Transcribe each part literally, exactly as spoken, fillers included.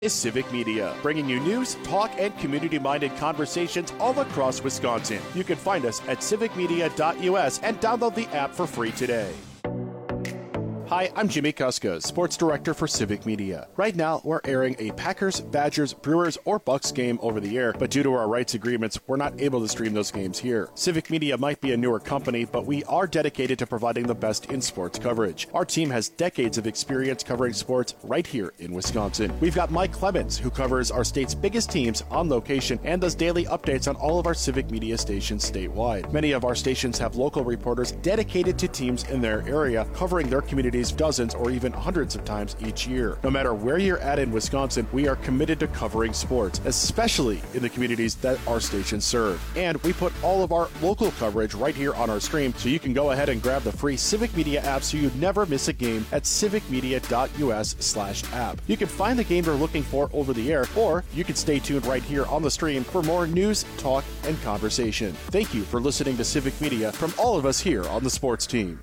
Is Civic Media, bringing you news, talk, and community-minded conversations all across Wisconsin. You can find us at civic media dot U S and download the app for free today. Hi, I'm Jimmy Kuska, Sports Director for Civic Media. Right now, we're airing a Packers, Badgers, Brewers, or Bucks game over the air, but due to our rights agreements, we're not able to stream those games here. Civic Media might be a newer company, but we are dedicated to providing the best in sports coverage. Our team has decades of experience covering sports right here in Wisconsin. We've got Mike Clemens, who covers our state's biggest teams on location and does daily updates on all of our Civic Media stations statewide. Many of our stations have local reporters dedicated to teams in their area, covering their communities dozens or even hundreds of times each year. No matter where you're at in Wisconsin, we are committed to covering sports, especially in the communities that our stations serve. And we put all of our local coverage right here on our stream, so you can go ahead and grab the free Civic Media app so you never miss a game at civic media dot U S slash app. You can find the game you're looking for over the air, or you can stay tuned right here on the stream for more news, talk, and conversation. Thank you for listening to Civic Media from all of us here on the sports team.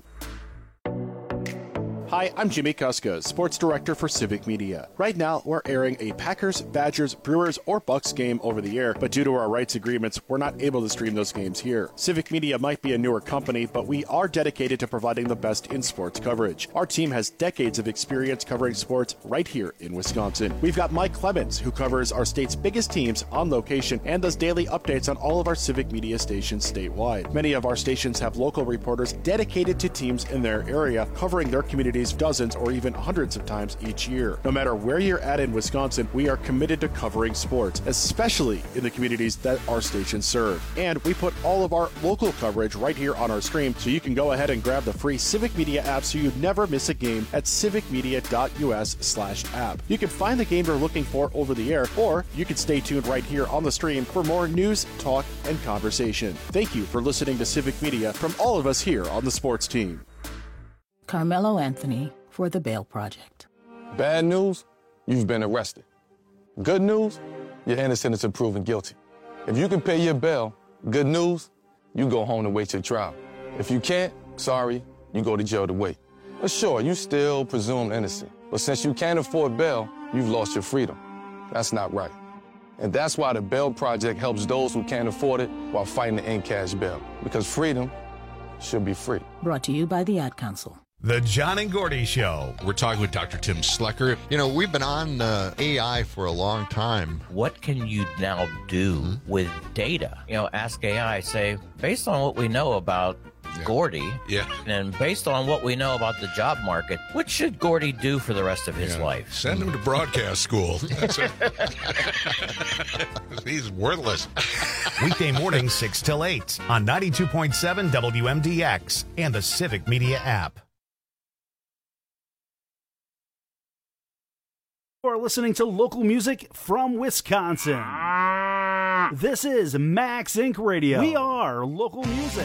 Hi, I'm Jimmy Kuska, Sports Director for Civic Media. Right now, we're airing a Packers, Badgers, Brewers, or Bucks game over the air, but due to our rights agreements, we're not able to stream those games here. Civic Media might be a newer company, but we are dedicated to providing the best in sports coverage. Our team has decades of experience covering sports right here in Wisconsin. We've got Mike Clemens, who covers our state's biggest teams on location and does daily updates on all of our Civic Media stations statewide. Many of our stations have local reporters dedicated to teams in their area, covering their communities dozens or even hundreds of times each year. No matter where you're at in Wisconsin, we are committed to covering sports, especially in the communities that our stations serve. And we put all of our local coverage right here on our stream, so you can go ahead and grab the free Civic Media app so you never miss a game at civic media dot U S slash app. You can find the game you're looking for over the air, or you can stay tuned right here on the stream for more news, talk, and conversation. Thank you for listening to Civic Media from all of us here on the sports team. Carmelo Anthony for the Bail Project. Bad news, you've been arrested. Good news, you're innocent until proven guilty. If you can pay your bail, good news, you go home to wait your trial. If you can't, sorry, you go to jail to wait. But sure, you still presumed innocent. But since you can't afford bail, you've lost your freedom. That's not right. And that's why the Bail Project helps those who can't afford it while fighting to end cash bail. Because freedom should be free. Brought to you by the Ad Council. The John and Gordy Show. We're talking with Doctor Tim Slecker. You know, we've been on uh, A I for a long time. What can you now do mm-hmm. with data? You know, ask A I, say, based on what we know about yeah. Gordy, yeah. and based on what we know about the job market, what should Gordy do for the rest of his yeah. life? Send him to broadcast school. He's worthless. Weekday mornings, six till eight on ninety-two point seven W M D X and the Civic Media app. You are listening to local music from Wisconsin. This is Max Incorporated. Radio. We are local music.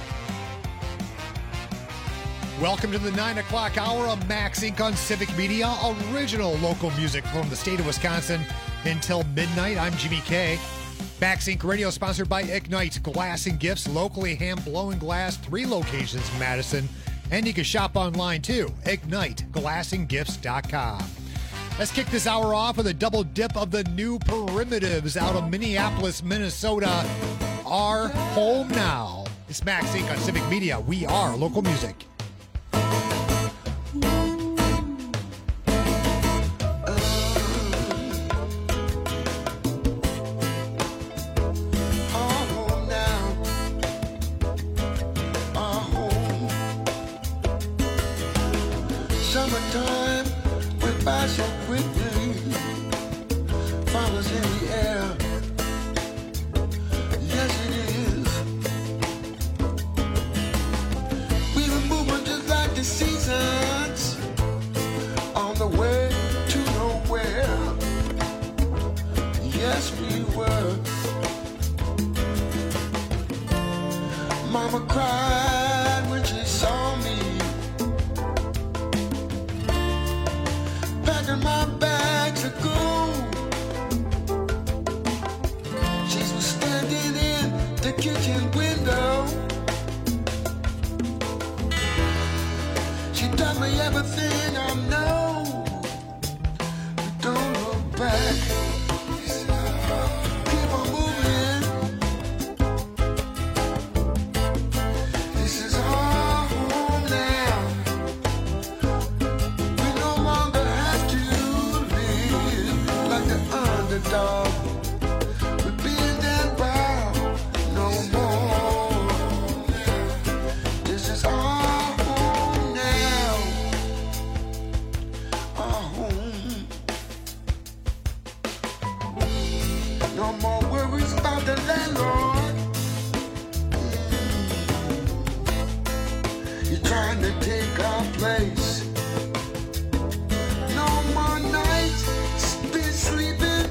Welcome to the nine o'clock hour of Max Incorporated on Civic Media, original local music from the state of Wisconsin until midnight. I'm Jimmy K. Max Incorporated Radio, sponsored by Ignite Glass and Gifts, locally hand-blowing glass, three locations in Madison. And you can shop online too, ignite glass and gifts dot com. Let's kick this hour off with a double dip of the new Primitives out of Minneapolis, Minnesota. Our home now. It's Max Incorporated on Civic Media. We are local music. Summertime went by so quickly, flowers in the air, yes it is. We were moving just like the seasons, on the way to nowhere, yes we were. Mama cried when she saw me, packing my bags to go. the dog. We're being that wild no more. This is our home now. Our home. No more worries about the landlord. You're trying to take our place. No more nights spent sleeping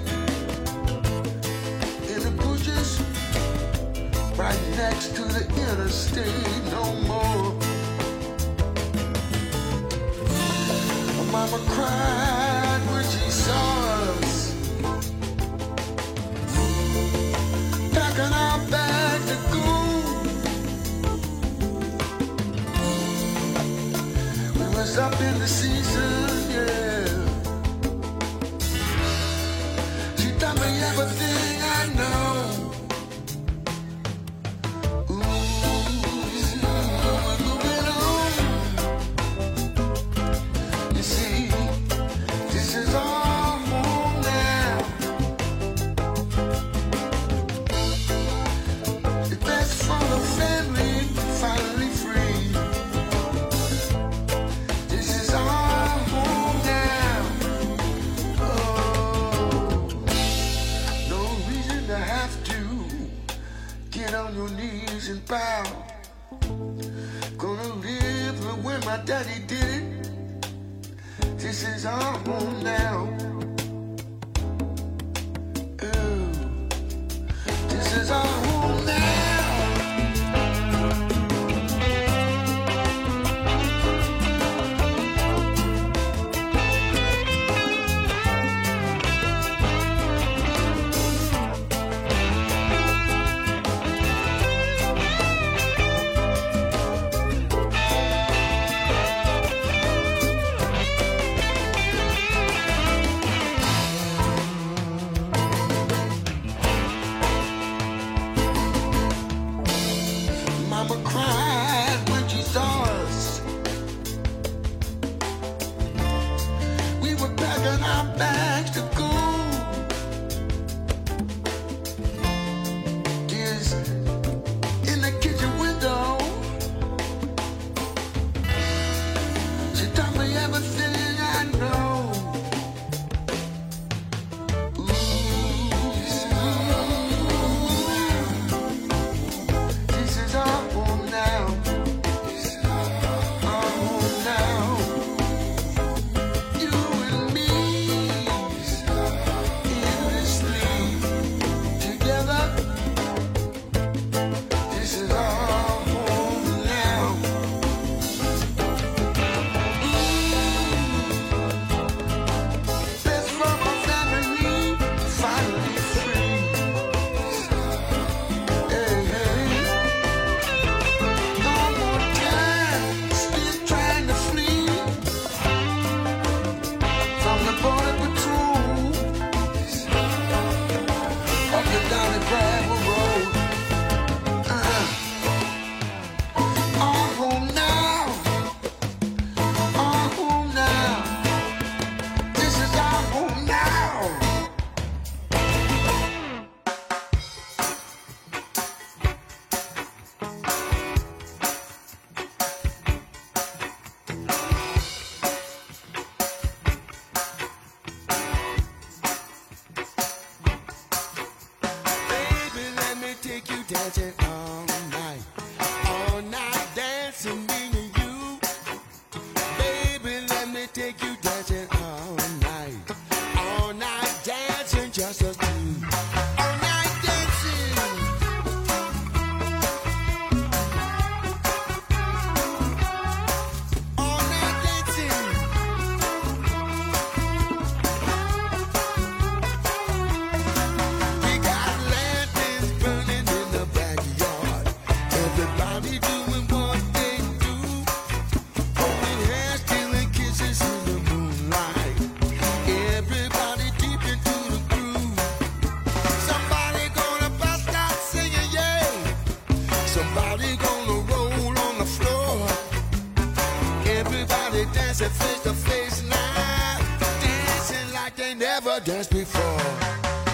in the bushes right next to the interstate. No more. Mama cried when she saw us packing our bag to go. We was up in the season, yeah. She taught me everything I know. Ooh, we're moving on. You see, this is our home now. The best for the family, finally free. This is our home now. Oh, no reason to have to get on your knees and bow. Gonna live the way my daddy did it. This is our home now. Oh, this is our home now. Mama cried when she saw us. We were packing our bags to go. Tears in the kitchen window. She taught me everything I know. Ooh, this is our home now. Our home now. You and me, endlessly together. This is our home now. Best from our family, finally free. Hey, hey. No more time spent trying to flee from the border patrol up and down the gravel road. Uh-huh. Our home now. Our home now. This is our home now. Baby, let me take you dancing all night. All night dancing, me and you. Baby, let me take you dancing all night. All night dancing, just us two. All night dancing. All night dancing. We got lanterns burning in the backyard. Everybody doing what they do. Holding hands, stealing kisses in the moonlight. Everybody deep into the groove. Somebody gonna bust out singing, yeah. Somebody gonna roll on the floor. Everybody dancing face to face now. Dancing like they never danced before.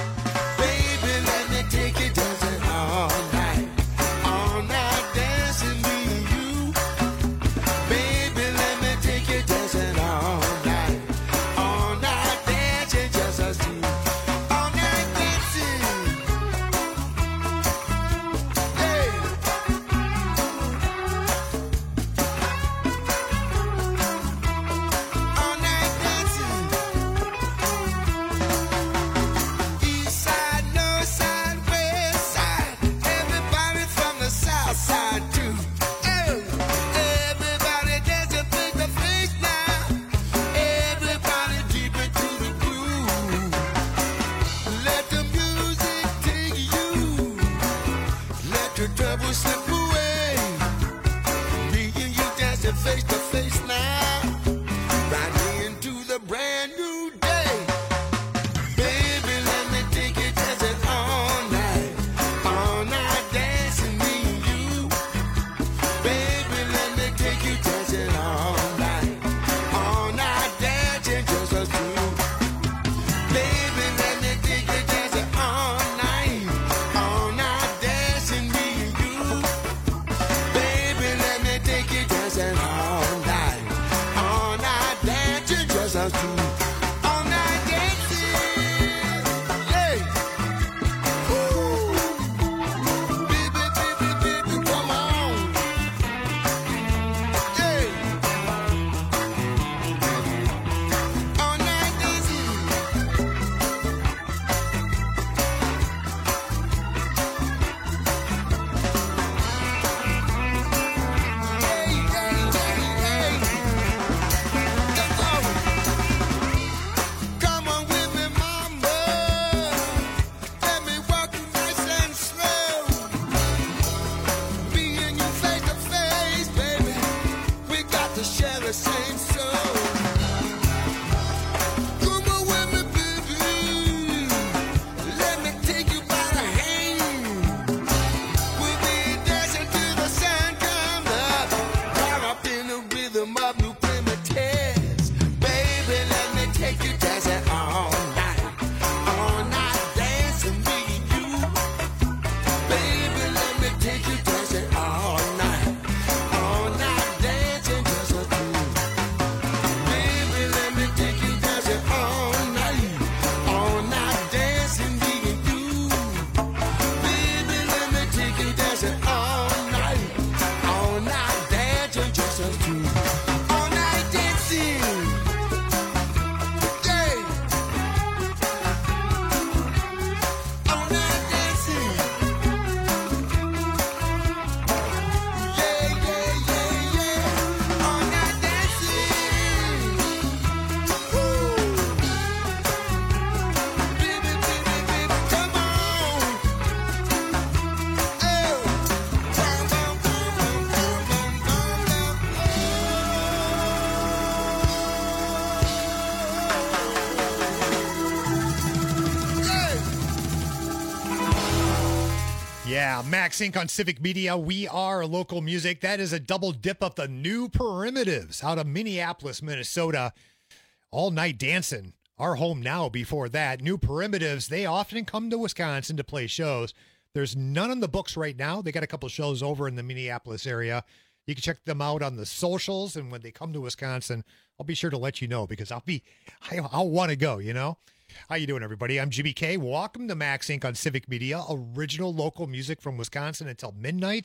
Yeah, Max Inc on Civic Media. We are local music. That is a double dip of the New Primitives out of Minneapolis, Minnesota. All night dancing. Our home now before that. New Primitives, they often come to Wisconsin to play shows. There's none on the books right now. They got a couple shows over in the Minneapolis area. You can check them out on the socials, and when they come to Wisconsin, I'll be sure to let you know because I'll be, I, I'll want to go, you know? How you doing, everybody? I'm Jimmy K. Welcome to Max Inc on Civic Media, original local music from Wisconsin until midnight.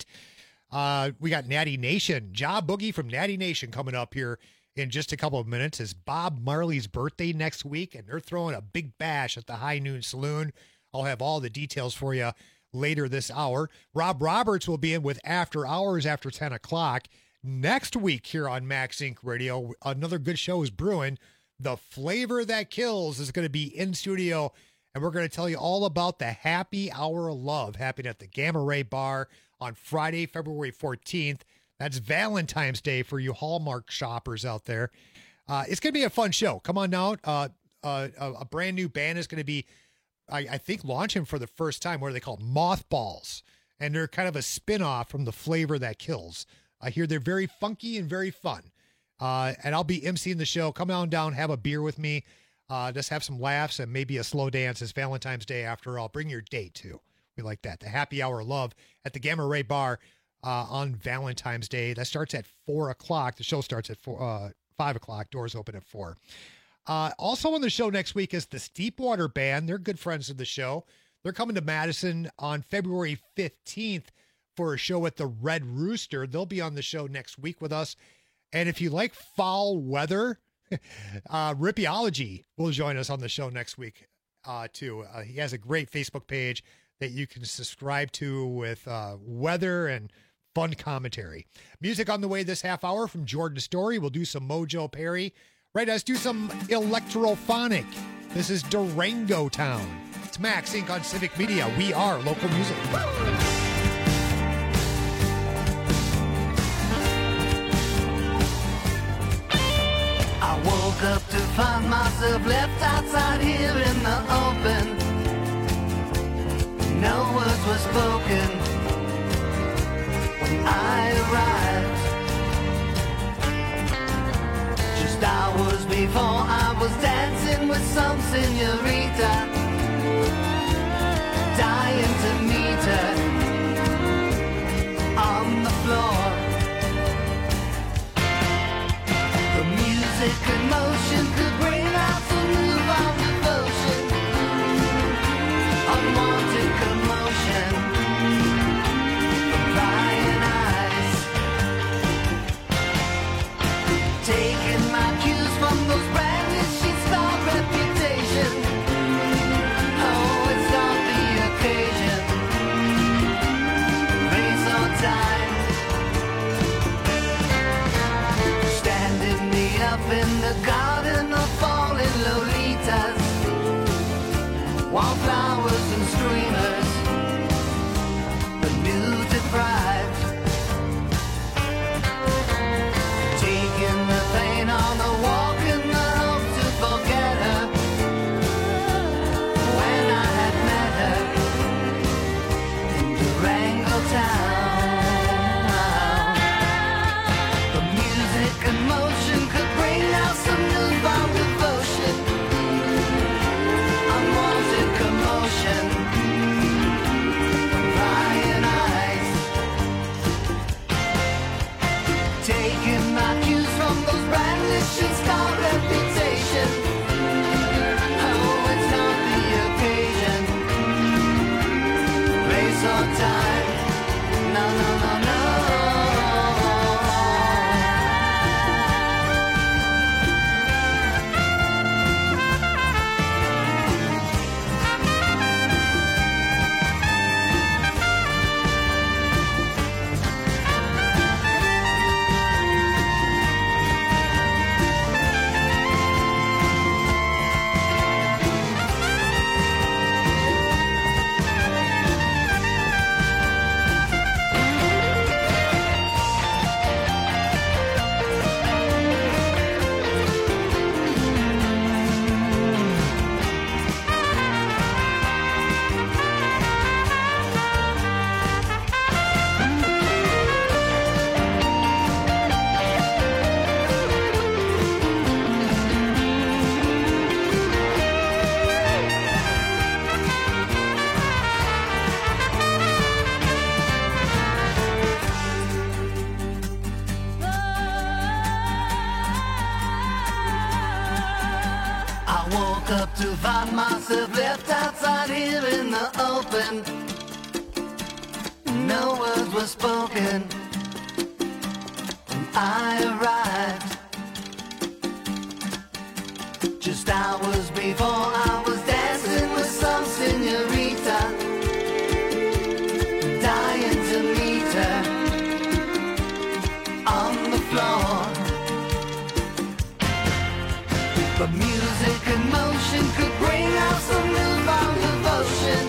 Uh, we got Natty Nation, Ja Boogie from Natty Nation coming up here in just a couple of minutes. It's Bob Marley's birthday next week, and they're throwing a big bash at the High Noon Saloon. I'll have all the details for you later this hour. Rob Roberts will be in with After Hours after ten o'clock. Next week here on Max Inc Radio, another good show is brewing. The Flavor That Kills is going to be in studio, and we're going to tell you all about the Happy Hour of Love happening at the Gamma Ray Bar on Friday, February fourteenth. That's Valentine's Day for you Hallmark shoppers out there. Uh, it's going to be a fun show. Come on out. Uh, uh, a, a brand new band is going to be, I, I think, launching for the first time. What are they called? Mothballs. And they're kind of a spin-off from the Flavor That Kills. I hear they're very funky and very fun. Uh, and I'll be emceeing the show. Come on down, have a beer with me. Uh, just have some laughs and maybe a slow dance. It's Valentine's Day after all. Bring your date, too. We like that. The Happy Hour of Love at the Gamma Ray Bar uh, on Valentine's Day. That starts at four o'clock. The show starts at four, uh, five o'clock. Doors open at four. Uh, also on the show next week is the Steepwater Band. They're good friends of the show. They're coming to Madison on February fifteenth for a show at the Red Rooster. They'll be on the show next week with us. And if you like foul weather, uh, Ripyology will join us on the show next week, uh, too. Uh, he has a great Facebook page that you can subscribe to with uh, weather and fun commentary. Music on the way this half hour from Jordan Story. We'll do some Mojo Perry. Right, let's do some electrophonic. This is Durango Town. It's Max Inc on Civic Media. We are local music. I woke up to find myself left outside here in the open. No words were spoken when I arrived. Just hours before I was dancing with some señorita, dying to meet her on the floor. Music and motion could bring out the newfound devotion, unwanted commotion from prying eyes, taking my cues from those branded she-star reputation. Oh, it's not the occasion, race or time. Up in the garden of falling Lolitas, wildflowers and streamers myself left outside here in the open. No words were spoken when I arrived. Just hours before I was dancing with some señorita, dying to meet her on the floor. But music and motion could bring out some newfound devotion,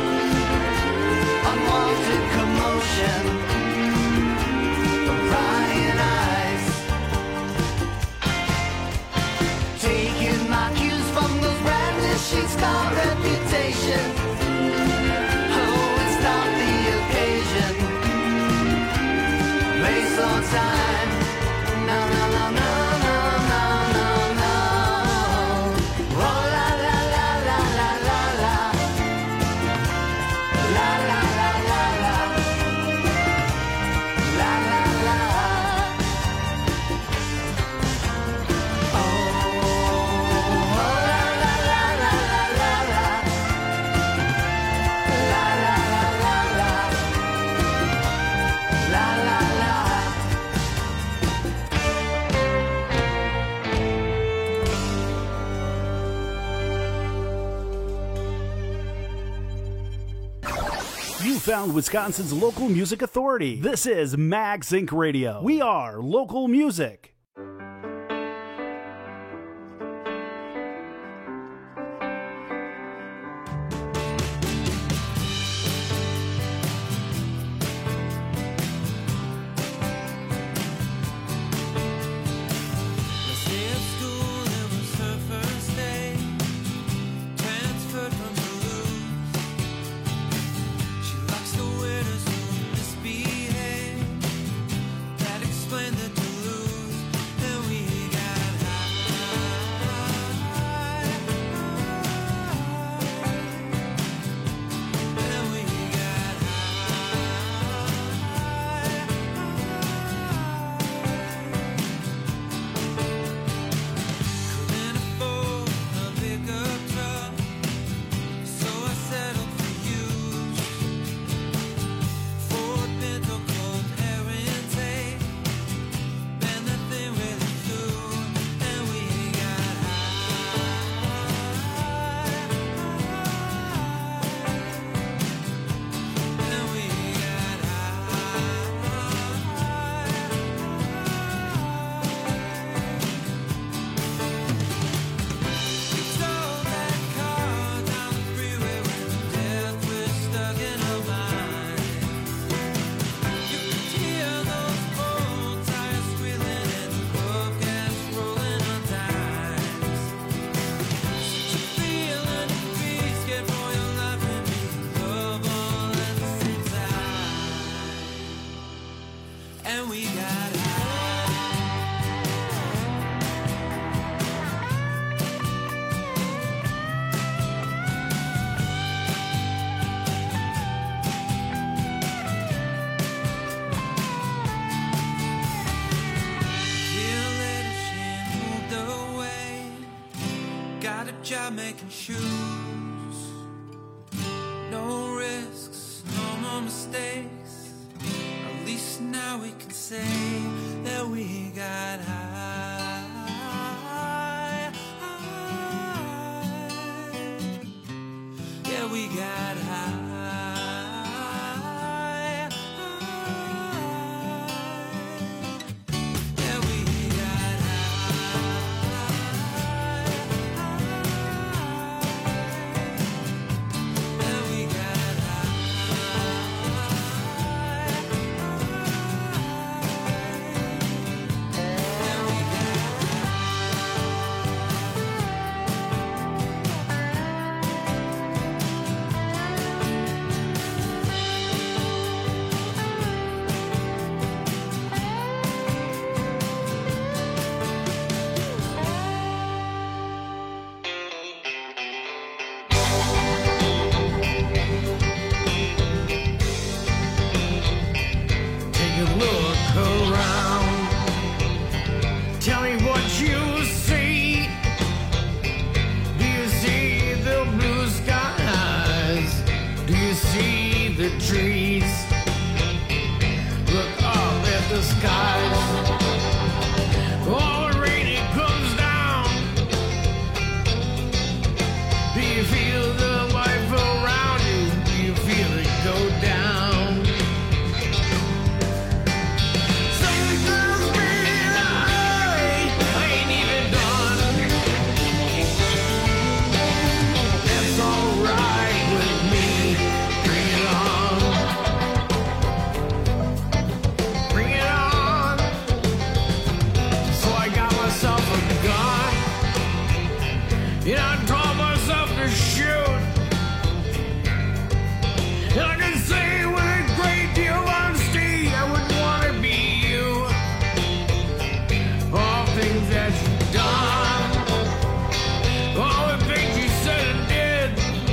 unwanted commotion from prying eyes, taking my cues from those brandishing scar reputations. Oh, it stopped the occasion. Place or time. No, no, no, no, no, no, no, no. Oh, la, la, la, la, la, la, la. La, la, la, la, la. La, la, la. Oh, oh, la, la, la, la, la, la. La, la, la, la, la. La, la, la. You found Wisconsin's local music authority. This is Max Incorporated. Radio. We are local music. Job making shoes, no risks, no more mistakes. At least now we can say that we got high, high. Yeah, we got high. Yeah. the trees. Look up at the skies. Oh, the rain, it comes down. Do you feel the life around you? Do you feel it go down? Some girls be like, I ain't even done. That's alright with me. Bring it on. Bring it on. So I got myself a gun. And I taught myself to shoot. And I can say with a great deal of honesty, I would want to be you. All things that you've done, all the things you said and did,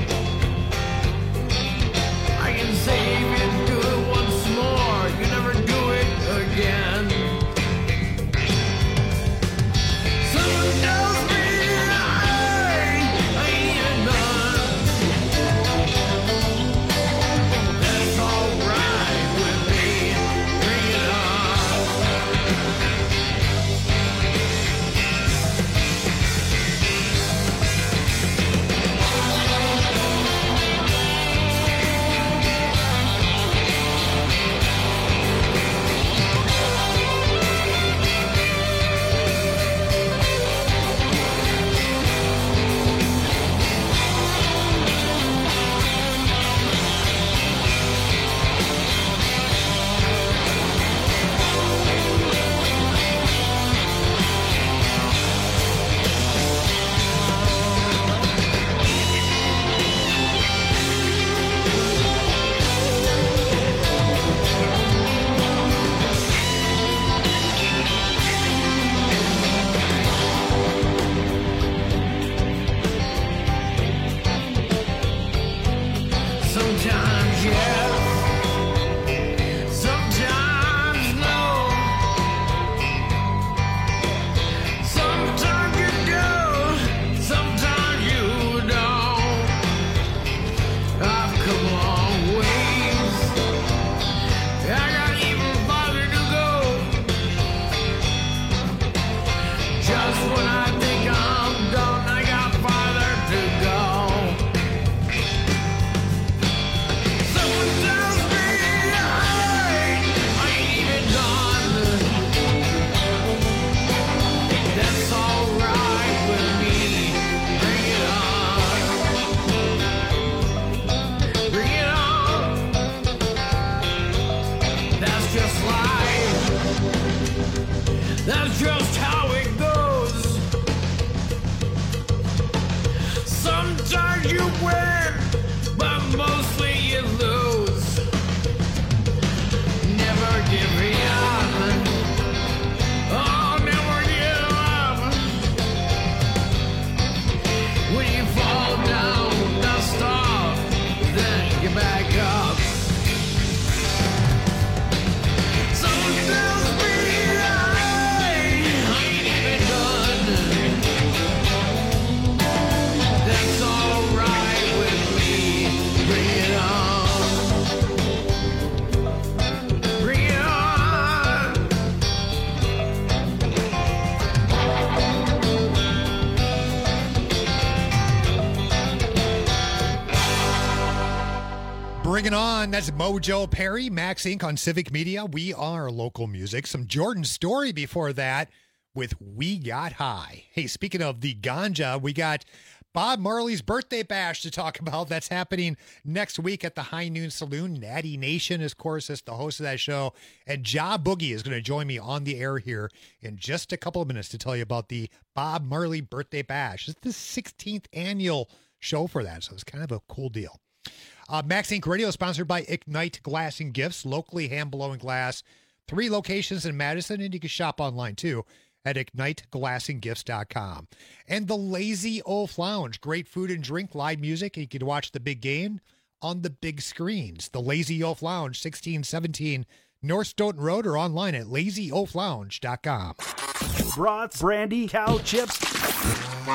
I can say if you do it once more, you never do it again. Someone tells me I, I ain't even done. That's alright with me. Bring it on. Sometimes yes, sometimes no. Sometimes you do, sometimes you don't. I've come a long ways. I got even farther to go. Just when I think I'm done, I got farther to go. Someone tells me I, I ain't even done. That's alright with me. Bring it on. Bring it on. That's just life. That's just how it goes. Sometimes you win, but mostly you lose. Never give up. Oh, never give up. When you fall down, dust off, then get back up. Someone tells me I, I ain't even done. That's alright with me. Bring it on. Bring it on. Bring it on. That's Mojo Perry, Max Incorporated on Civic Media. We are local music. Some Jordan Story before that with We Got High. Hey, speaking of the ganja, we got Bob Marley's birthday bash to talk about. That's happening next week at the High Noon Saloon. Natty Nation, of course, is the host of that show. And Ja Boogie is going to join me on the air here in just a couple of minutes to tell you about the Bob Marley birthday bash. It's the sixteenth annual show for that, so it's kind of a cool deal. Uh, Max Incorporated Radio is sponsored by Ignite Glass and Gifts, locally hand-blowing glass. Three locations in Madison, and you can shop online, too, at ignite glass and gifts dot com. And the Lazy Oaf Lounge, great food and drink, live music. You can watch the big game on the big screens. The Lazy Oaf Lounge, sixteen seventeen North Stoughton Road, or online at lazy oaf lounge dot com. Brats, brandy, cow chips,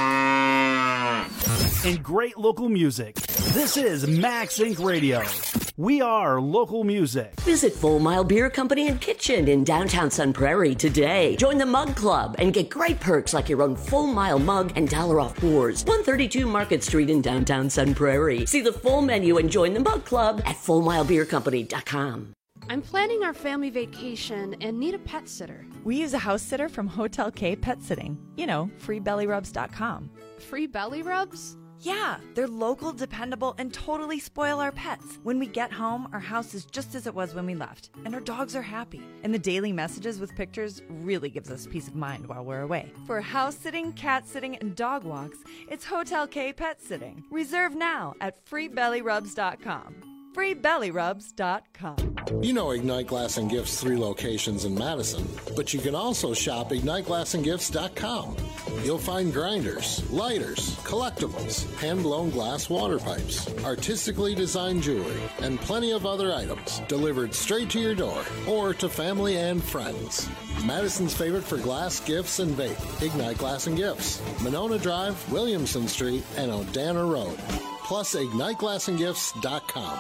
and great local music. This is Max Incorporated Radio. We are local music. Visit Full Mile Beer Company and Kitchen in downtown Sun Prairie today. Join the Mug Club and get great perks like your own Full Mile mug and dollar off pours. one thirty-two Market Street in downtown Sun Prairie. See the full menu and join the Mug Club at full mile beer company dot com. I'm planning our family vacation and need a pet sitter. We use a house sitter from Hotel K Pet Sitting. You know, free belly rubs dot com. Free belly rubs? Yeah, they're local, dependable, and totally spoil our pets. When we get home, our house is just as it was when we left, and our dogs are happy. And the daily messages with pictures really gives us peace of mind while we're away. For house sitting, cat sitting, and dog walks, it's Hotel K Pet Sitting. Reserve now at free belly rubs dot com. free belly rubs dot com. You know Ignite Glass and Gifts' three locations in Madison, but you can also shop ignite glass and gifts dot com. You'll find grinders, lighters, collectibles, hand-blown glass water pipes, artistically designed jewelry, and plenty of other items delivered straight to your door or to family and friends. Madison's favorite for glass, gifts, and vape, Ignite Glass and Gifts, Monona Drive, Williamson Street, and Odana Road. Plus ignite glass and gifts dot com.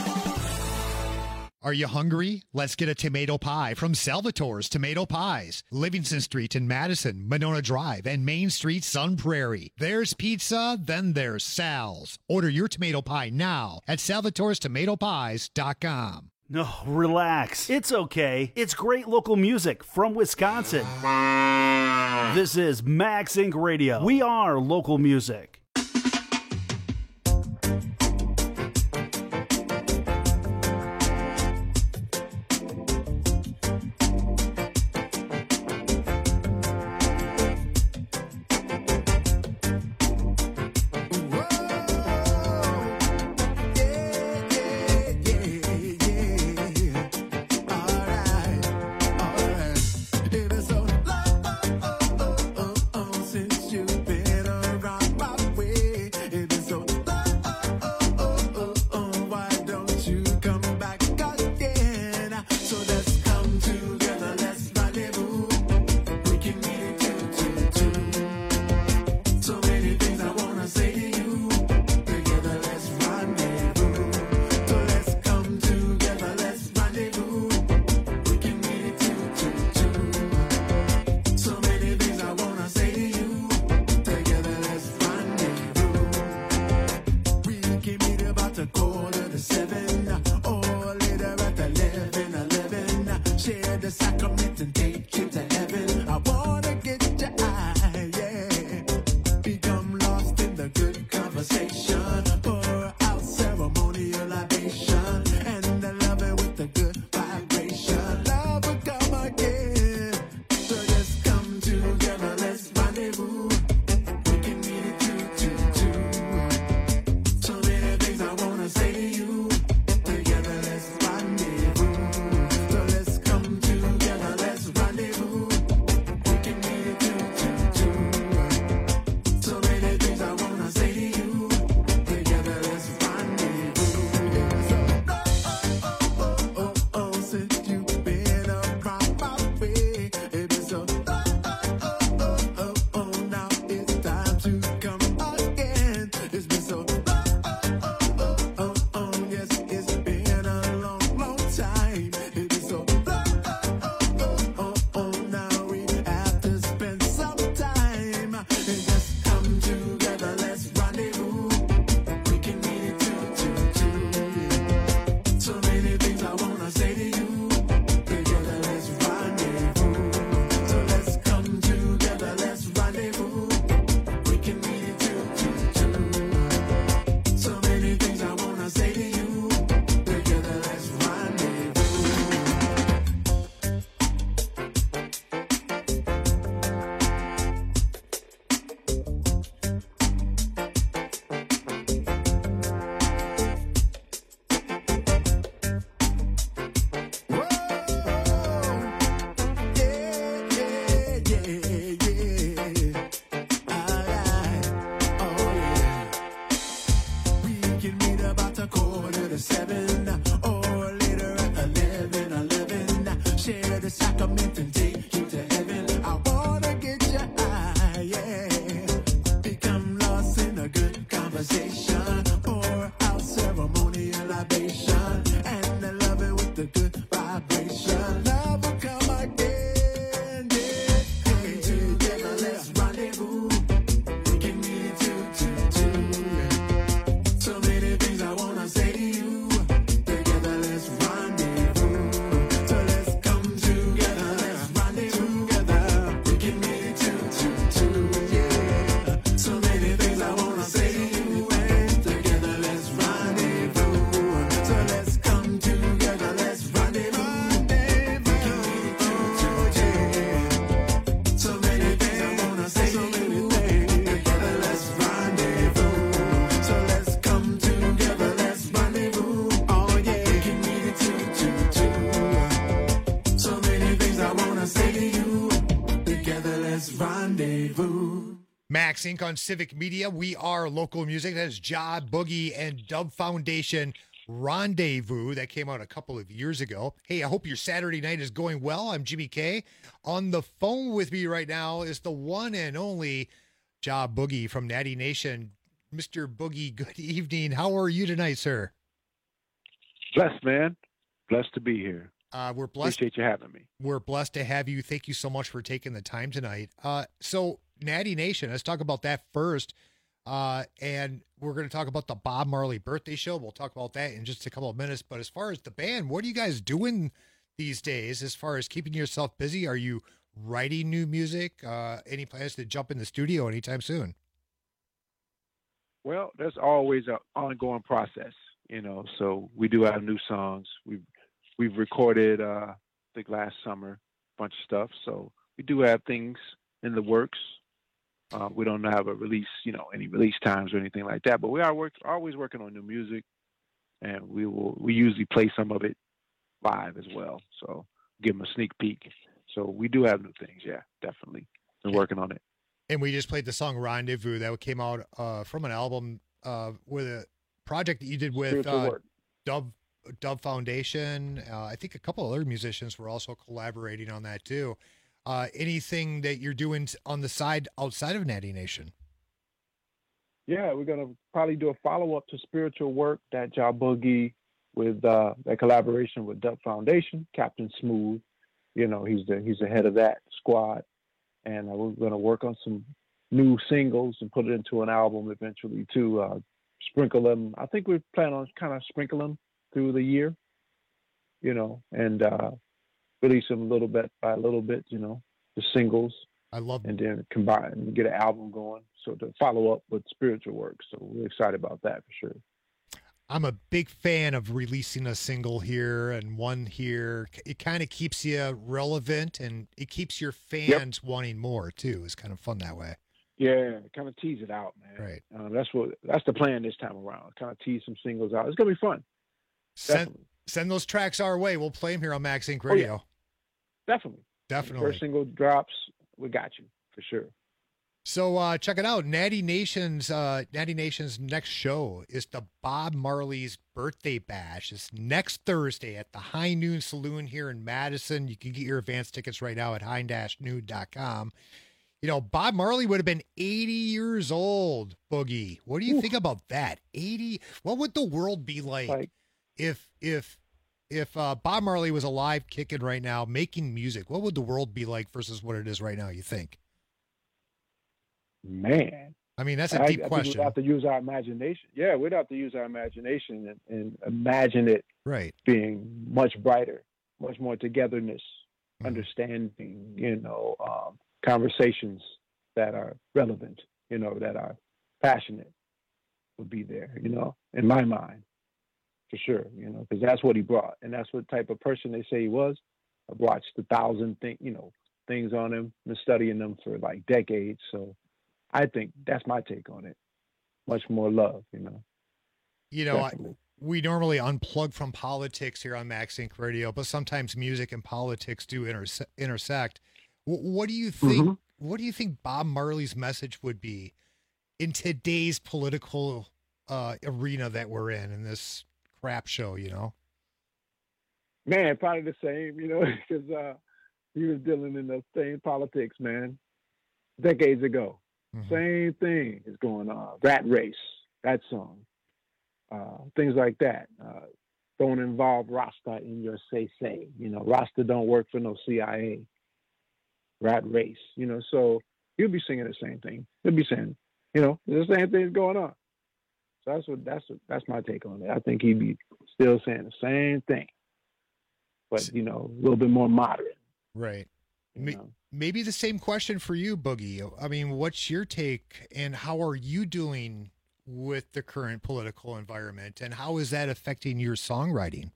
Are you hungry? Let's get a tomato pie from Salvatore's Tomato Pies. Livingston Street in Madison, Monona Drive, and Main Street, Sun Prairie. There's pizza, then there's Sal's. Order your tomato pie now at salvatores tomato pies dot com. No, relax. It's okay. It's great local music from Wisconsin. This is Max Inc Radio. We are local music. Since you've been around my way, it is so conversation, pour out ceremonial libation. Max Incorporated on Civic Media. We are local music. That is Ja Boogie and Dub Foundation Rendezvous. That came out a couple of years ago. Hey, I hope your Saturday night is going well. I'm Jimmy K. On the phone with me right now is the one and only Ja Boogie from Natty Nation. Mister Boogie, good evening. How are you tonight, sir? Blessed, man. Blessed to be here. Uh, we're blessed. Appreciate you having me. We're blessed to have you. Thank you so much for taking the time tonight. Uh, so, Natty Nation, let's talk about that first. Uh, and we're going to talk about the Bob Marley birthday show. We'll talk about that in just a couple of minutes. But as far as the band, what are you guys doing these days as far as keeping yourself busy? Are you writing new music? Uh, any plans to jump in the studio anytime soon? Well, there's always an ongoing process, you know. So we do have new songs. We've we've recorded, uh, I think last summer, a bunch of stuff. So we do have things in the works. Uh, we don't have a release, you know, any release times or anything like that. But we are work, always working on new music, and we will we usually play some of it live as well. So give them a sneak peek. So we do have new things, yeah, definitely. Been working on it. And we just played the song Rendezvous that came out uh, from an album uh, with a project that you did with uh, Dub, Dub Foundation. Uh, I think a couple other musicians were also collaborating on that too. Uh, anything that you're doing on the side outside of Natty Nation? Yeah, we're going to probably do a follow-up to Spiritual Work, that Ja Boogie with uh, that collaboration with Dub Foundation, Captain Smooth. You know, he's the, he's the head of that squad. And uh, we're going to work on some new singles and put it into an album eventually to uh, sprinkle them. I think we plan on kind of sprinkle them through the year, you know, and uh, release them a little bit by a little bit, you know, the singles. I love and then combine and get an album going. So to follow up with Spiritual Work. So we're excited about that for sure. I'm a big fan of releasing a single here and one here. It kind of keeps you relevant and it keeps your fans yep. wanting more too. It's kind of fun that way. Yeah, kind of tease it out, man. Right. Uh, that's what that's the plan this time around. Kind of tease some singles out. It's gonna be fun. Send send those tracks our way. We'll play them here on Max Inc Radio. Oh, yeah. Definitely. Definitely. First single drops, we got you for sure. So uh, check it out. Natty Nation's uh, Natty Nation's next show is the Bob Marley's Birthday Bash. It's next Thursday at the High Noon Saloon here in Madison. You can get your advance tickets right now at high dash noon dot com. You know, Bob Marley would have been eighty years old, Boogie. What do you Ooh. think about that? eighty What would the world be like, like if if if uh, Bob Marley was alive, kicking right now, making music? What would the world be like versus what it is right now, you think? Man, I mean, that's a deep I, I question. Think we'd have to use our imagination. Yeah, we'd have to use our imagination and, and imagine it right being much brighter, much more togetherness, mm-hmm. understanding, you know, um, conversations that are relevant, you know, that are passionate would be there, you know, in my mind, for sure, you know, because that's what he brought. And that's what type of person they say he was. I've watched a thousand thing, you know, things on him, been studying them for like decades. So I think that's my take on it. Much more love, you know. You know, I, we normally unplug from politics here on Max Inc Radio, but sometimes music and politics do interse- intersect. W- what do you think? Mm-hmm. What do you think Bob Marley's message would be in today's political uh, arena that we're in, in this crap show? You know, man, probably the same. You know, because uh, he was dealing in the same politics, man, decades ago. Mm-hmm. Same thing is going on. Rat Race, that song. Uh, things like that. Uh, don't involve Rasta in your say-say. You know, Rasta don't work for no C I A. Rat Race. You know, so he'll be singing the same thing. He'll be saying, you know, the same thing's going on. So that's what that's what, that's my take on it. I think he'd be still saying the same thing, but you know, a little bit more moderate. Right. Maybe the same question for you, Boogie. I mean, what's your take and how are you doing with the current political environment and how is that affecting your songwriting?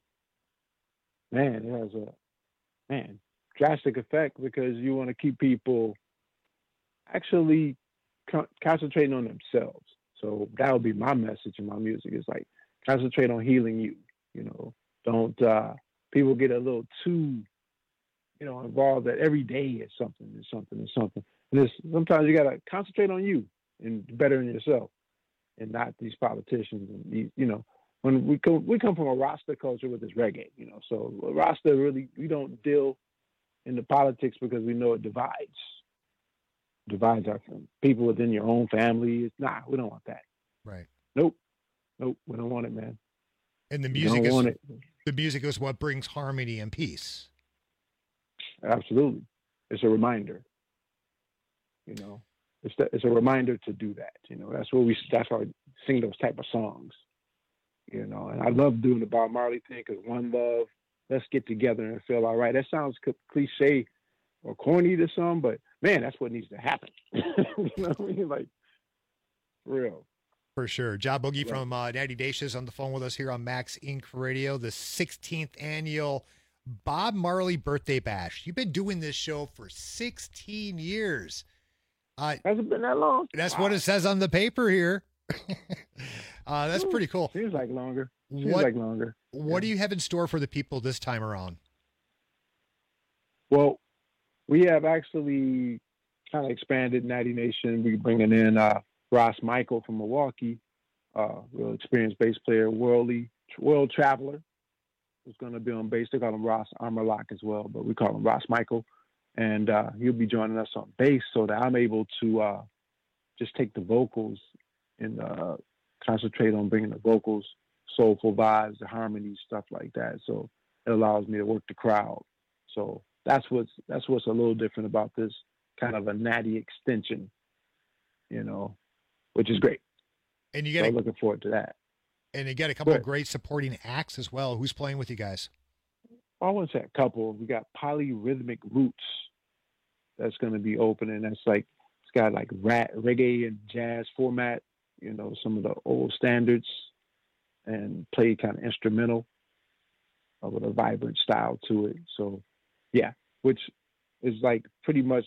Man, it has a, man, drastic effect because you want to keep people actually co- concentrating on themselves. So that would be my message in my music is like, concentrate on healing you, you know, don't, uh, people get a little too, you know, involved that every day is something, is something, is something. And it's, sometimes you got to concentrate on you and bettering yourself, and not these politicians. And these, you know, when we come, we come from a Rasta culture with this reggae, you know. So Rasta really, we don't deal in the politics because we know it divides, divides our people within your own family. It's, nah, we don't want that. Right. Nope. Nope. We don't want it, man. And the We music don't is want it. the music is what brings harmony and peace. Absolutely. It's a reminder. You know, it's the, it's a reminder to do that. You know, that's what we that's why we sing those type of songs. You know, and I love doing the Bob Marley thing because one love, let's get together and feel all right. That sounds cliche or corny to some, but man, that's what needs to happen. You know what I mean? Like, for real. For sure. Ja Boogie from uh, Natty Dash is on the phone with us here on Max Inc Radio, the sixteenth annual Bob Marley Birthday Bash. You've been doing this show for sixteen years. Uh, Has it been that long? That's Wow. what it says on the paper here. uh, that's Ooh, pretty cool. Seems like longer. Seems What- like longer. What do you have in store for the people this time around? Well, we have actually kind of expanded Natty Nation. We're bringing in uh, Ross Michael from Milwaukee, uh, real experienced bass player, worldly world traveler, who's going to be on bass. They call him Ross Armorlock as well, but we call him Ross Michael. And uh, he'll be joining us on bass so that I'm able to uh, just take the vocals and uh, concentrate on bringing the vocals, soulful vibes, the harmonies, stuff like that. So it allows me to work the crowd. So that's what's that's what's a little different about this kind of a Natty extension, you know, which is great. And you So get I'm a, looking forward to that. and you get a couple of Good. great supporting acts as well. Who's playing with you guys? I wouldn't say a couple. We got Polyrhythmic Roots that's going to be opening. That's like, it's got like rat, reggae and jazz format, you know, some of the old standards, and play kind of instrumental uh, with a vibrant style to it. So, yeah, which is like pretty much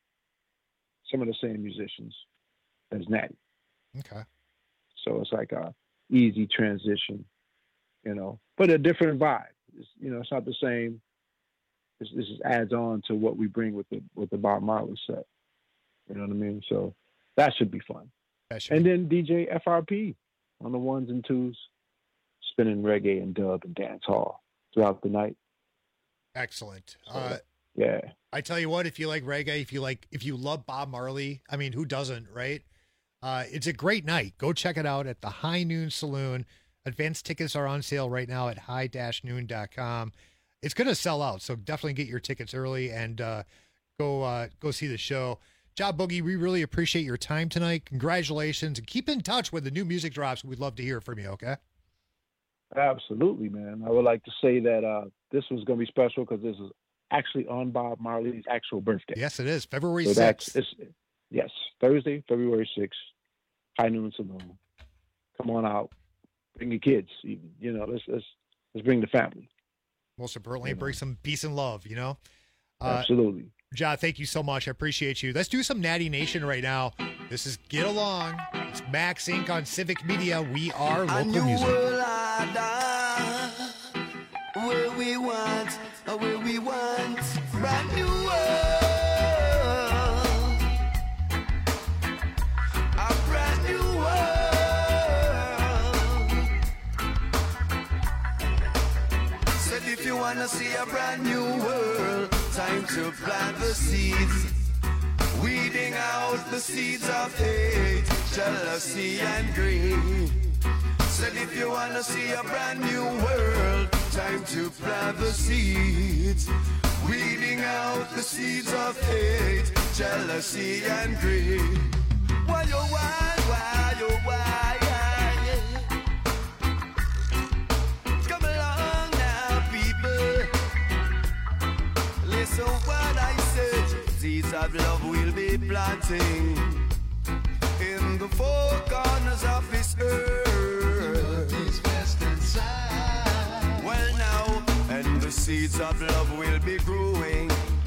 some of the same musicians as Natty. Okay. So it's like a easy transition, you know, but a different vibe. It's, you know, it's not the same. This, this is adds on to what we bring with the with the Bob Marley set. You know what I mean? So that should be fun. That should And then D J F R P on the ones and twos, spinning reggae and dub and dance hall throughout the night. Excellent. So, Uh, yeah. I tell you what, if you like reggae, if you like, if you love Bob Marley, I mean, who doesn't, right? Uh, it's a great night. Go check it out at the High Noon Saloon. Advanced tickets are on sale right now at high dash noon dot com. It's going to sell out, so definitely get your tickets early and uh, go uh, go see the show. Ja Boogie, we really appreciate your time tonight. Congratulations, and keep in touch when the new music drops. We'd love to hear from you. Okay. Absolutely, man. I would like to say that uh, this was going to be special because this is actually on Bob Marley's actual birthday. Yes, it is February So that's sixth. it's, yes, Thursday, February sixth, High Noon Saloon. Come on out, bring your kids. Even, you know, let's let's let's bring the family. Most importantly, bring some peace and love. You know. Uh, Absolutely. Ja, thank you so much. I appreciate you. Let's do some Natty Nation right now. This is Get Along. It's Max Incorporated on Civic Media. We are local music. Where we want, where we want, brand new world, a brand new world. Said if you wanna see a brand new world, time to plant the seeds, weeding out the seeds of hate, jealousy and greed. Said if you wanna see a brand new world, time to plant the seeds, weeding out the seeds of hate, jealousy and greed. Why oh why, why oh why? Come along now, people. Listen what I said. Seeds of love will be planting in the four corners of this earth. Well now, and the seeds of love will be growing,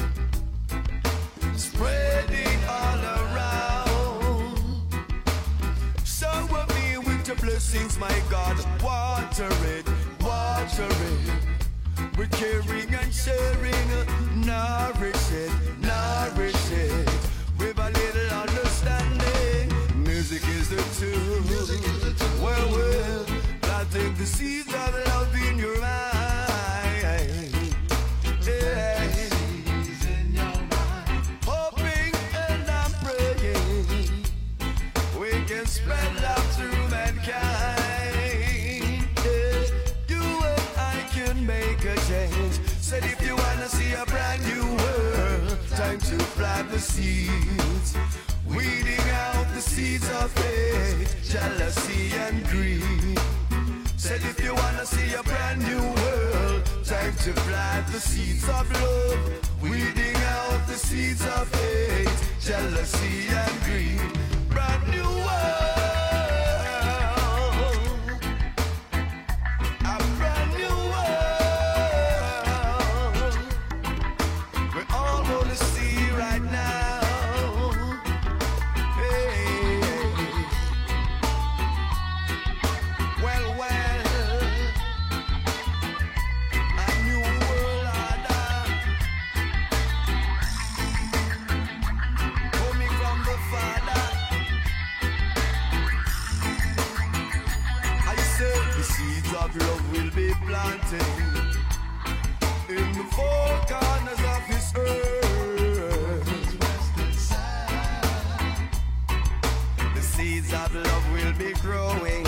spreading all around. Shower me with your blessings, my God. Water it, water it. We're caring and sharing. Nourish it, nourish it. With a Planting the seeds of love in your mind. Yeah. Hoping and I'm praying we can spread love through mankind. Yeah. You and I can make a change. Said if you wanna see a brand new world, time to plant the seeds. Weeding out the seeds of hate, jealousy and greed. Said if you wanna see a brand new world, time to plant the seeds of love. Weeding out the seeds of hate, jealousy and greed. Brand new world. A brand new world. We're all gonna see right now. Love will be planted in the four corners of this earth. The seeds of love will be growing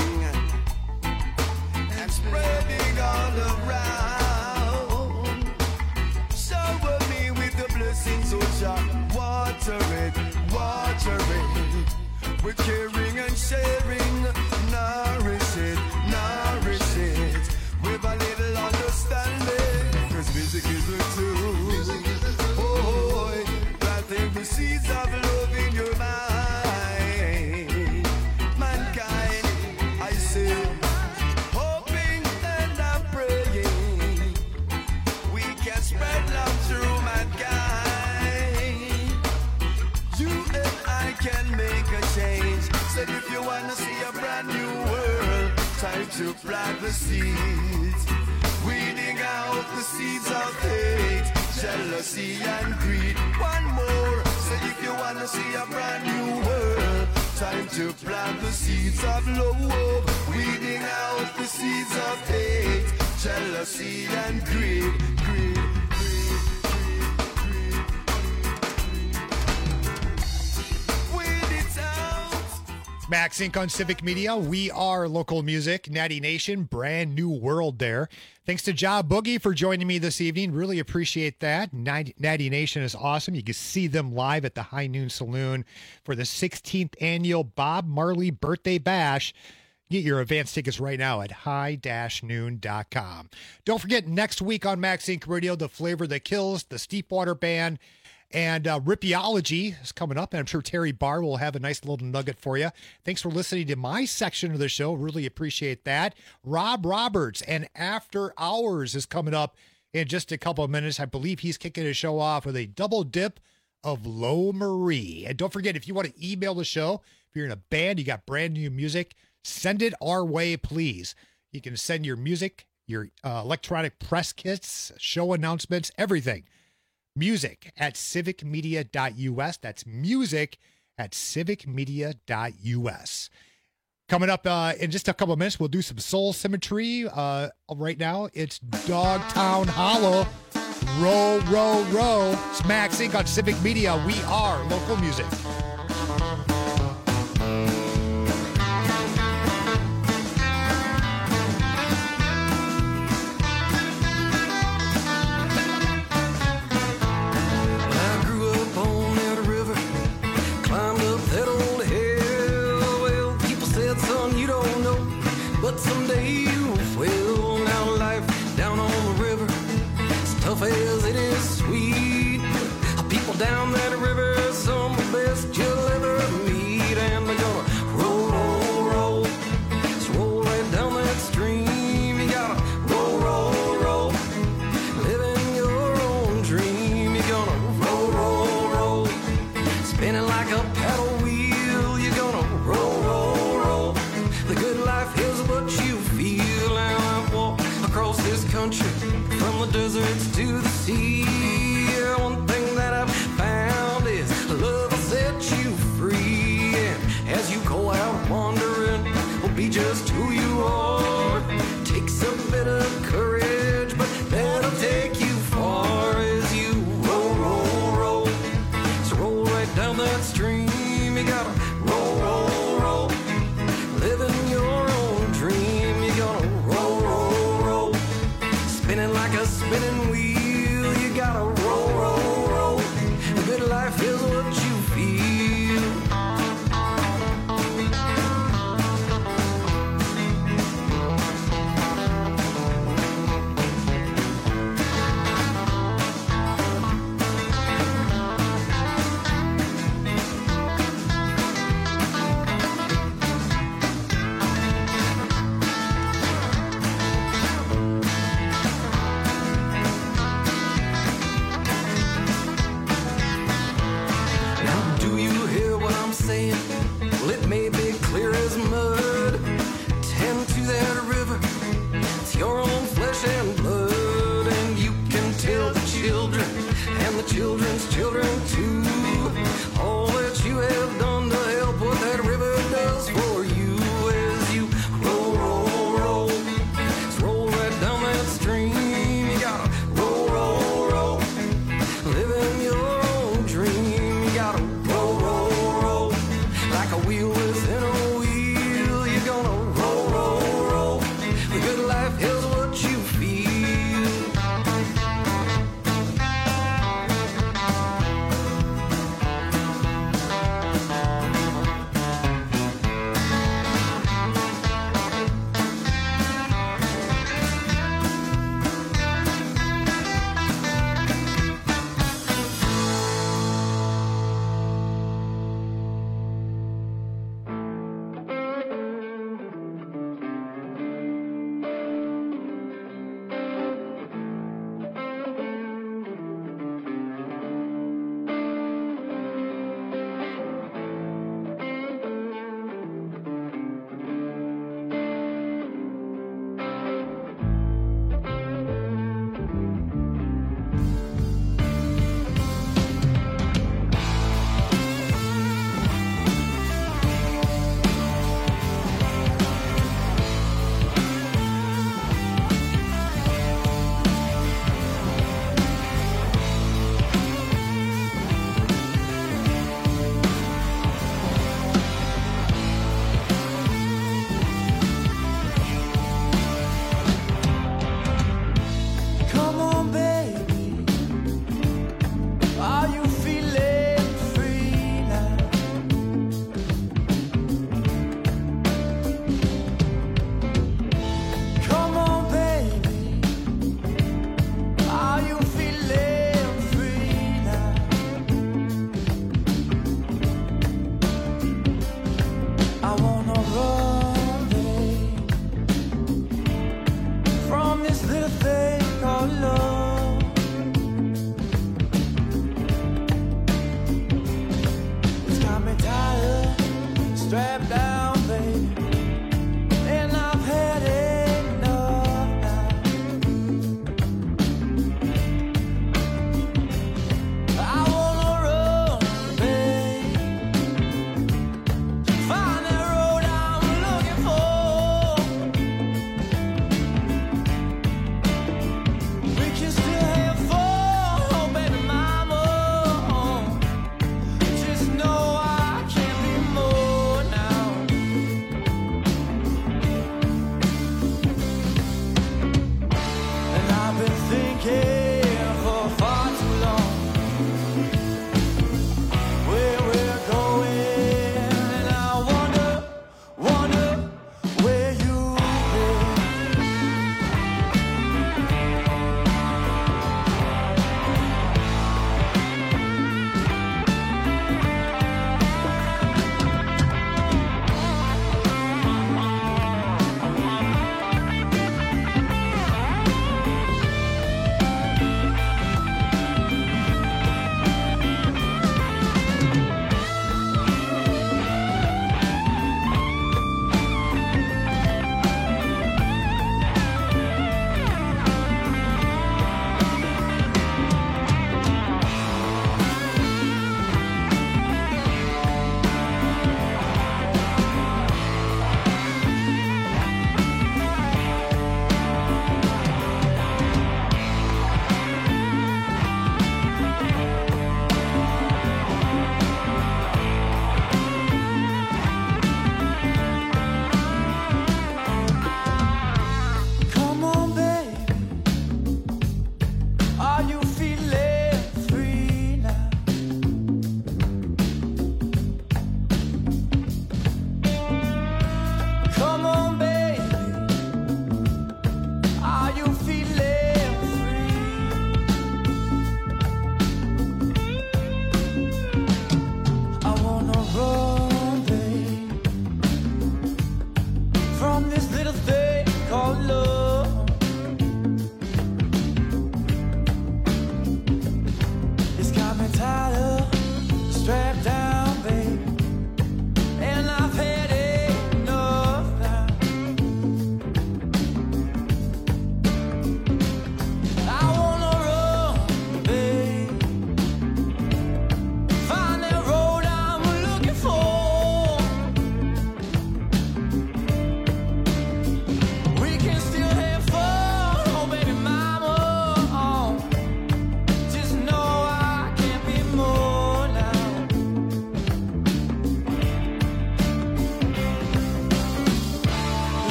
and spreading all around. Shower me with the blessings, oh Jah. Water it, water it. We're caring and sharing. Nourish it, nourish it. With a little understanding. Cause music is a tool. Oh, planting the seeds of love in your mind. Mankind, I say, hoping and I'm praying we can spread love through mankind. You and I can make a change. Said if you wanna see a brand new world, time to plant the seeds. Weeding out the seeds of hate, jealousy and greed. One more. Said if you wanna see a brand new world, time to plant the seeds of love. Weeding out the seeds of hate, jealousy and greed. Greed. Max Inc on Civic Media. We are local music. Natty Nation, brand new world there. Thanks to Ja Boogie for joining me this evening. Really appreciate that. Natty Nation is awesome. You can see them live at the High Noon Saloon for the sixteenth annual Bob Marley Birthday Bash. Get your advance tickets right now at high noon dot com. Don't forget, next week on Max Inc Radio, The Flavor That Kills, the Steepwater Band, and uh, Ripology is coming up, and I'm sure Terry Barr will have a nice little nugget for you. Thanks for listening to my section of the show. Really appreciate that. Rob Roberts and After Hours is coming up in just a couple of minutes. I believe he's kicking his show off with a double dip of Lo Marie. And don't forget, if you want to email the show, if you're in a band, you got brand new music, send it our way, please. You can send your music, your uh, electronic press kits, show announcements, everything. Music at civic media dot u s. That's music at civic media dot u s. Coming up uh, in just a couple of minutes, we'll do some Soul Symmetry. Uh, right now, it's Dogtown Hollow. Row, row, row. It's Max Inc on Civic Media. We are local music. But someday you will. Now life down on the river, as tough as it is sweet. People down that river, some of the best you'll ever meet. And they're gonna roll, roll, roll. So roll right down that stream. You gotta roll, roll, roll. Living your own dream. You're gonna roll, roll, roll. Spinning like a paddle wheel. You're gonna roll, roll, roll. The good life is what you feel. And I've walked across this country, from the deserts to the sea. Yeah, one thing that I've found is love will set you free. And as you go out wandering, will be just who you are. life, here's what you feel. We can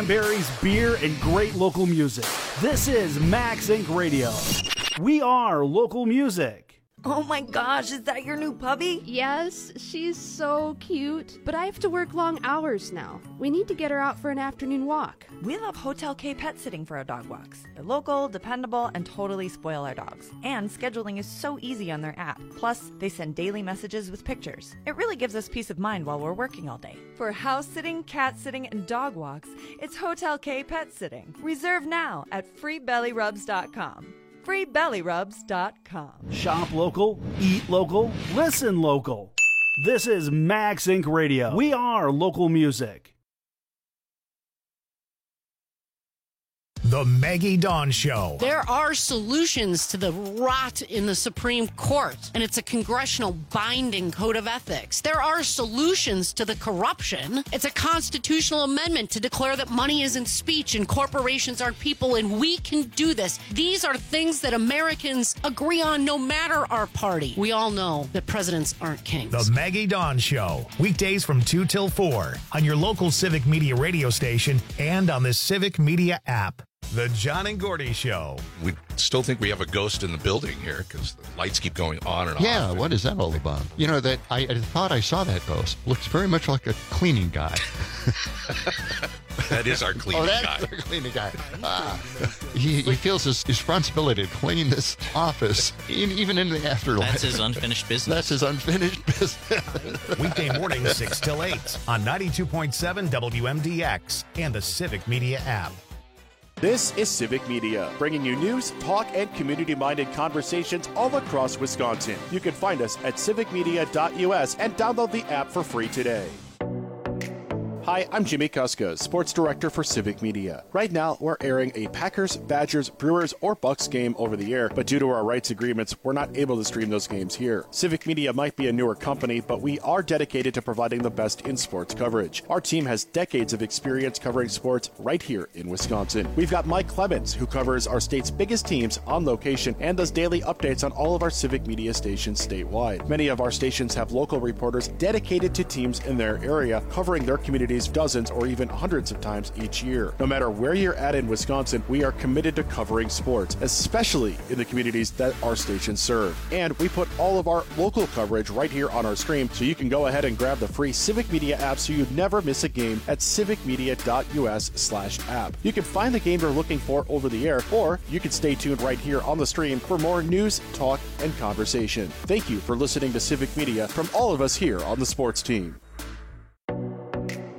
berries, beer, and great local music. This is Max Inc Radio. We are local music. Oh my gosh, is that your new puppy? Yes, she's so cute. But I have to work long hours now. We need to get her out for an afternoon walk. We love Hotel K Pet Sitting for our dog walks. They're local, dependable, and totally spoil our dogs. And scheduling is so easy on their app. Plus, they send daily messages with pictures. It really gives us peace of mind while we're working all day. For house sitting, cat sitting, and dog walks, it's Hotel K Pet Sitting. Reserve now at free belly rubs dot com. free belly rubs dot com. Shop local, eat local, listen local. This is Max Inc Radio. We are local music. The Maggie Dawn Show. There are solutions to the rot in the Supreme Court, and it's a congressional binding code of ethics. There are solutions to the corruption. It's a constitutional amendment to declare that money isn't speech and corporations aren't people, and we can do this. These are things that Americans agree on no matter our party. We all know that presidents aren't kings. The Maggie Dawn Show. Weekdays from two till four on your local Civic Media radio station and on the Civic Media app. The John and Gordy Show. We still think we have a ghost in the building here because the lights keep going on and off. Yeah, what is that all about? You know, that I, I thought I saw that ghost. Looks very much like a cleaning guy. That is our cleaning oh, that's guy. our cleaning guy. Ah, he, he feels his responsibility to clean this office, in, even in the afterlife. That's his unfinished business. That's his unfinished business. Weekday mornings, six till eight on ninety-two point seven W M D X and the Civic Media app. This is Civic Media, bringing you news, talk, and community-minded conversations all across Wisconsin. You can find us at civic media dot U S and download the app for free today. Hi, I'm Jimmy Kuska, Sports Director for Civic Media. Right now, we're airing a Packers, Badgers, Brewers, or Bucks game over the air, but due to our rights agreements, we're not able to stream those games here. Civic Media might be a newer company, but we are dedicated to providing the best in sports coverage. Our team has decades of experience covering sports right here in Wisconsin. We've got Mike Clemens, who covers our state's biggest teams on location and does daily updates on all of our Civic Media stations statewide. Many of our stations have local reporters dedicated to teams in their area, covering their communities dozens or even hundreds of times each year. No matter where you're at in Wisconsin, we are committed to covering sports, especially in the communities that our stations serve. And we put all of our local coverage right here on our stream, so you can go ahead and grab the free Civic Media app so you never miss a game at civic media dot U S slash app. You can find the game you're looking for over the air, or you can stay tuned right here on the stream for more news, talk, and conversation. Thank you for listening to Civic Media from all of us here on the sports team.